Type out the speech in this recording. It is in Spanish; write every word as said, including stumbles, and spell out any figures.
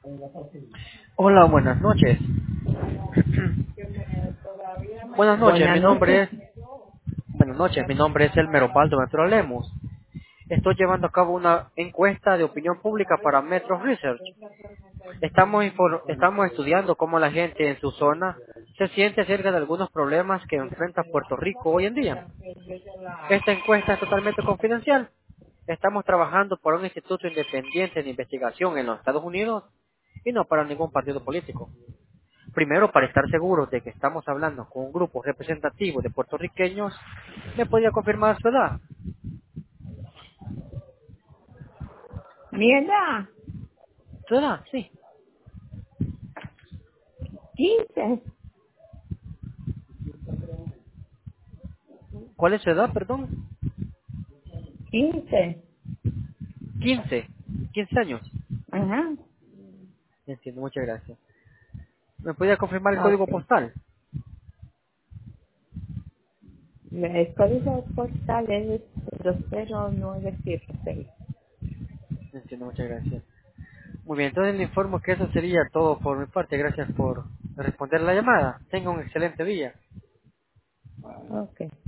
Hola, buenas noches. Buenas noches, mi Buenas nombre noches. es... Buenas noches, mi nombre es Elmer Osvaldo Metro Lemus. Estoy llevando a cabo una encuesta de opinión pública para Metro Research. Estamos, infor- estamos estudiando cómo la gente en su zona se siente acerca de algunos problemas que enfrenta Puerto Rico hoy en día. Esta encuesta es totalmente confidencial. Estamos trabajando por un instituto independiente de investigación en los Estados Unidos y no para ningún partido político. Primero, para estar seguros de que estamos hablando con un grupo representativo de puertorriqueños, ¿me podría confirmar su edad? Mi edad, ¿Su edad? Sí. quince, ¿Cuál es su edad, perdón? quince. Quince. Quince años. Ajá. Entiendo, muchas gracias. ¿Me podría confirmar el código Ok. postal? El código postal es cero cero nueve siete seis. Entiendo, muchas gracias. Muy bien, entonces le informo que eso sería todo por mi parte. Gracias por responder la llamada. Tenga un excelente día. Ok.